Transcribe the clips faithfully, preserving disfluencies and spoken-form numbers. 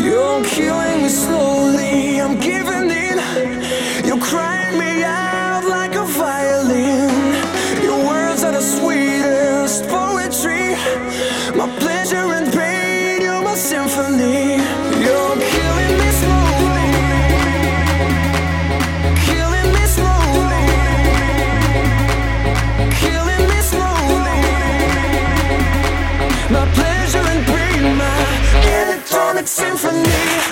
You're killing me slowly, I'm giving in. You're crying me out like a violin. Your words are the sweetest poetry. My pleasure and pain, you're my symphony. You're killing me slowly, killing me slowly, killing me slowly. My pleasure and pain, my electronic symphony.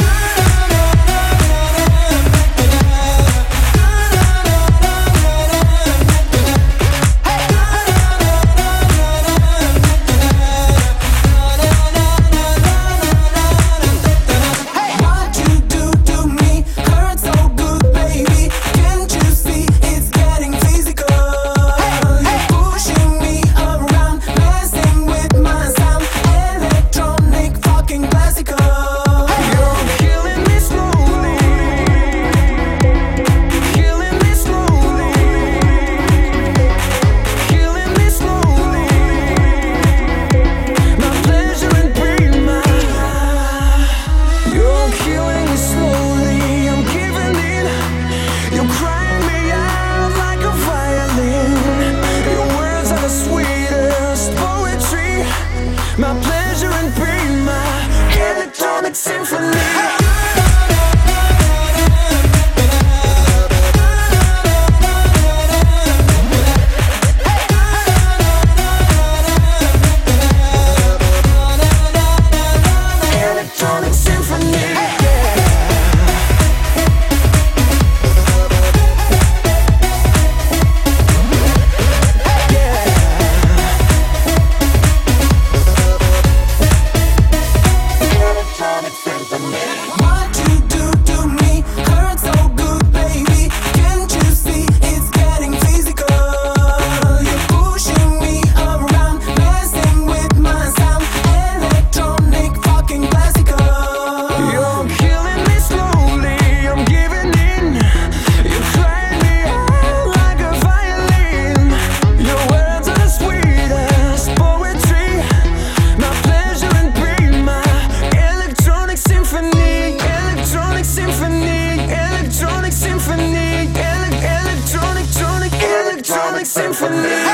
My pleasure and pain, my electronic symphony. Electronic symphony. What you do to me hurts so good, baby. Can't you see it's getting physical? You're pushing me around, messing with my sound. Electronic, fucking classical. You're killing me slowly, I'm giving in. You're crying me out like a violin. Your words are the sweetest poetry. My pleasure and pain, my electronic symphony, electronic symphony, electronic symphony, ele- electronic, electronic, electronic symphony.